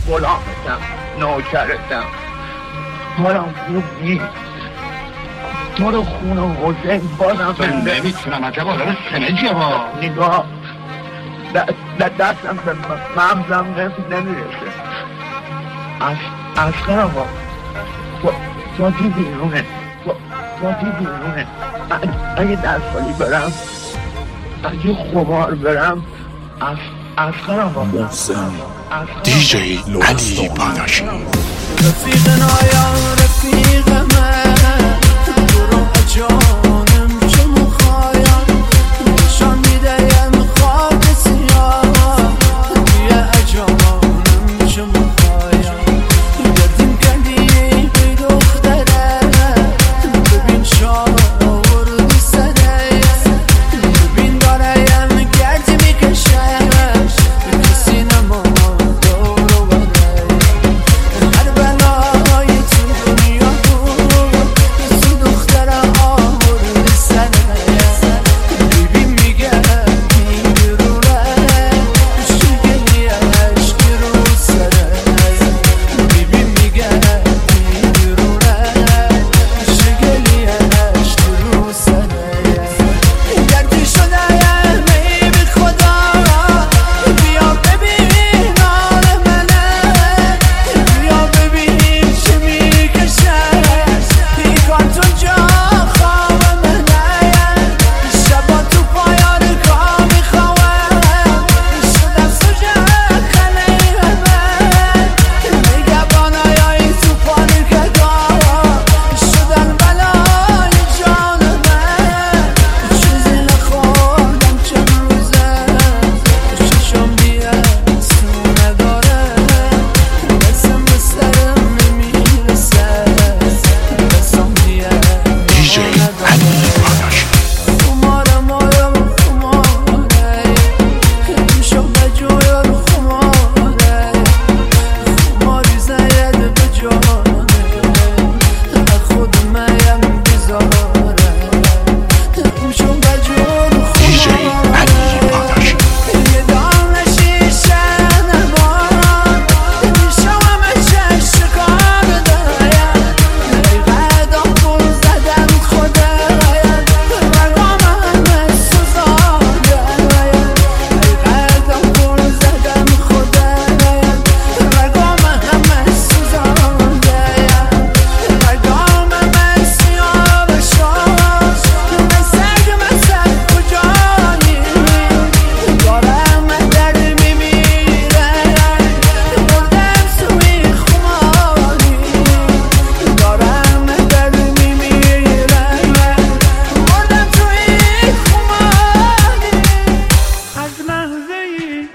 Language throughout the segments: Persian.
غلامتم، نوکرتم. حالم خوب نیست. تو رو خون حسین بازم زنده نمیتونم. عجب آدم سنجیه با نگاه دستم به مغزم نمیرسه. اصلا آقا تو بیرونه اگه دستخالی برم، اگه خمار برم، اصلا آقا دیجی علی پاداشی. رفیق نایان رفیق من، برو جانم چه مخایم، نشان میدیم خاک سیاه، بیا جانم چه مخایم. گردیم کردی بی دختره، ببین شاوردی سره، ببین داریم گردی میکشه، کسی نما دورو بره. هر بلای تو دنیا بود، تو دختره آوردی سره، ببین میگه میگرونه، شگلی عشقی رو سره، ببین میگه میگرونه، شگلی عشقی رو سره. گردی شده می بی خدا، بیا ببین حال منه، بیا ببین چه میکشه، پیکان تو جا خواب منه، شبا تو پایان کار میخوام، شدم سوژه خلی من، نگهبانای تو پانیکگاه شدن بلای جان من. چیزی نخوردم چند روزه، چشم بیستو نداره، دستم به سرم نمیرسه، دستم دیجی علی پاداشی. خماره میشم به جویر خماری زید به جانه، خود میم بیزاره، میشم به جویر دیجی علی پاداشی. یه دانه شیشه نبارم، میشم همه چه شکار دایم، ای قدم پول زدم خدایم، رگام همه سوزانده، ای قدم پول زدم خدایم، رگام همه سوزانده، رگام همه سیاه بشاش، مثل کجایی، دارم درد میمیره، بردم سوی خماری، دارم درد میمیره، بردم سوی خماری. از لحظه‌ای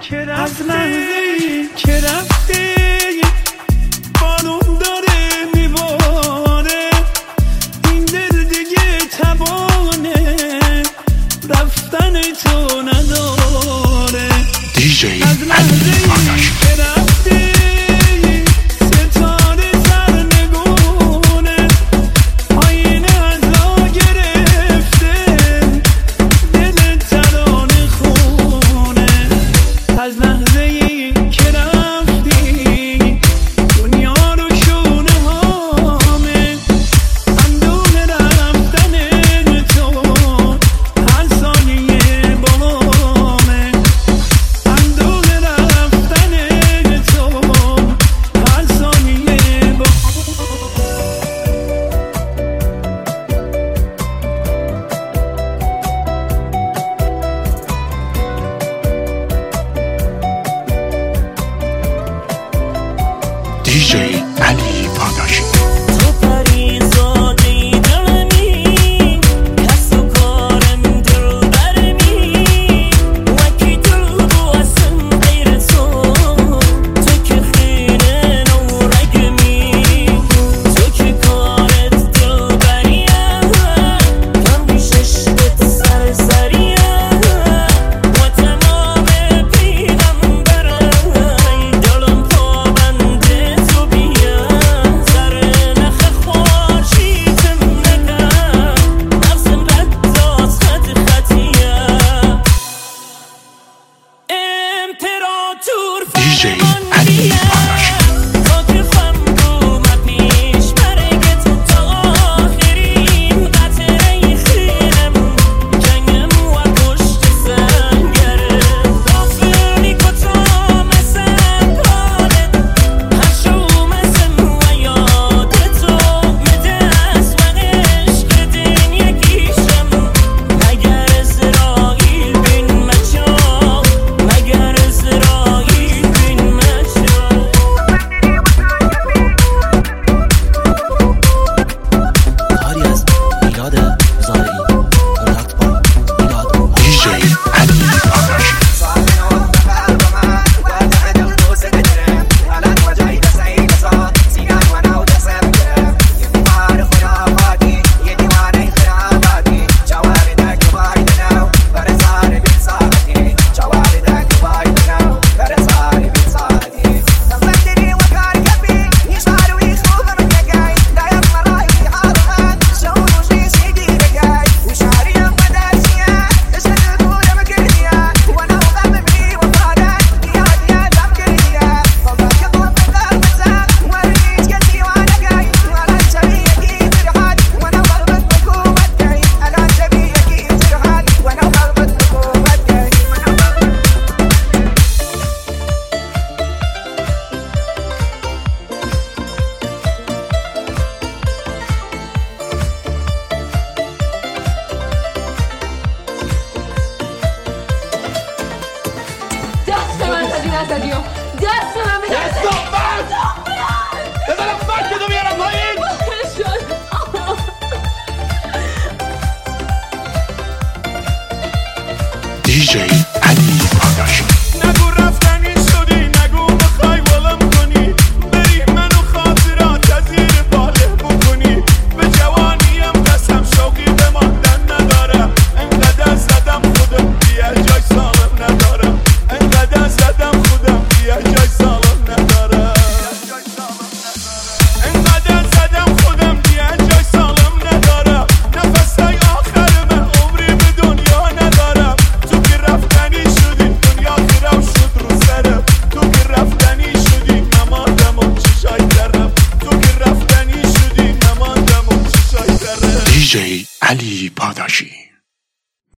که رفتی، بارون داره میباره، این دل دیگه تبانه، رفتن تو نداره. دیجی از علی لحظه‌ای پاداشی. که رفتی، ستاره سرنگونه، آینه از لا گرفته، دل ترانه خونه. از لحظه‌ای که رفتی، دنیا رو شونه هامه، اندونه رفتن تو هر ثانیه بامه، اندونه رفتن تو هر ثانیه بامه. دیجی علی پاداشی. تو پریزادی دلمی، کس و کارم دل برمی، وکی دل بواسم غیر تو که خیره نو رگمی، تو که کارت دل بریم، کم بیششت سرسریم، و تمام پیغم برای دلم پابنده تو بیا، سر نخ خواشیتم نکن، نفسم بداز خطیه، امپراتور دیجی فرمان علی بیه، پاداشی. نزدی دست به من بده. استوپت بذارم فکتو بیارم پایین. دیجی علی پاداشی. نگو رفتنی شدی، نگو بخوای ولم کنی، بری منو خاطرات از زیر باله بکنی. به جوانیم قسم شوقی به ماندن ندارم، انقدر زدم خودم دیگه جای سالم ندارم، انقدر زدم خودم دیگه جای سالم ندارم، انقدر زدم خودم دیگه جای سالم ندارم. نفسای آخر من عمری به دنیا ندارم. تو که رفتنی شدی دنیا خراب شد رو سرم، تو که رفتنی شدی نماندم و چشای درم، تو که رفتنی شدی نماندم و چشای درم. دیجی علی پاداشی.